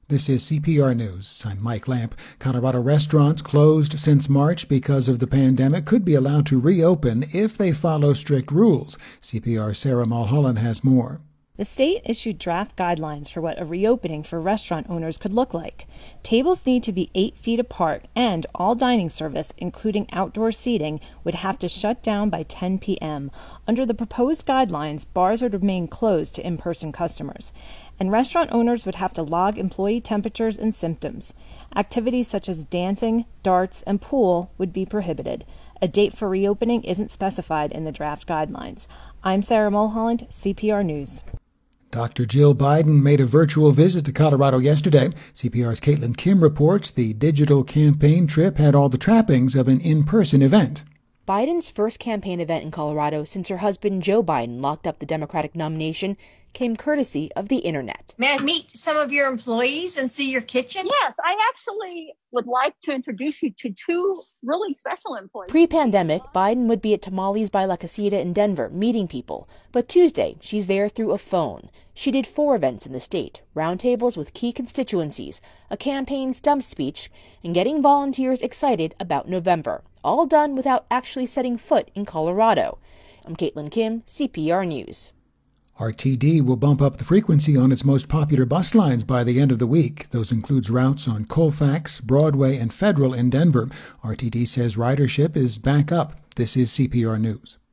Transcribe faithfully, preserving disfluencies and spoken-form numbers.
This is C P R News. I'm Mike Lamp. Colorado restaurants closed since March because of the pandemic could be allowed to reopen if they follow strict rules. C P R's Sarah Mulholland has more. The state issued draft guidelines for what a reopening for restaurant owners could look like. Tables need to be eight feet apart, and all dining service, including outdoor seating, would have to shut down by ten p.m. Under the proposed guidelines, bars would remain closed to in-person customers, and restaurant owners would have to log employee temperatures and symptoms. Activities such as dancing, darts, and pool would be prohibited. A date for reopening isn't specified in the draft guidelines. I'm Sarah Mulholland, C P R News. Doctor Jill Biden made a virtual visit to Colorado yesterday. C P R's Caitlin Kim reports the digital campaign trip had all the trappings of an in-person event. Biden's first campaign event in Colorado since her husband Joe Biden locked up the Democratic nomination came courtesy of the internet. May I meet some of your employees and see your kitchen? Yes, I actually would like to introduce you to two really special employees. Pre-pandemic, Biden would be at Tamales by La Casita in Denver meeting people. But Tuesday, she's there through a phone. She did four events in the state, roundtables with key constituencies, a campaign stump speech, and getting volunteers excited about November. All done without actually setting foot in Colorado. I'm Caitlin Kim, C P R News. R T D will bump up the frequency on its most popular bus lines by the end of the week. Those includes routes on Colfax, Broadway, and Federal in Denver. R T D says ridership is back up. This is C P R News.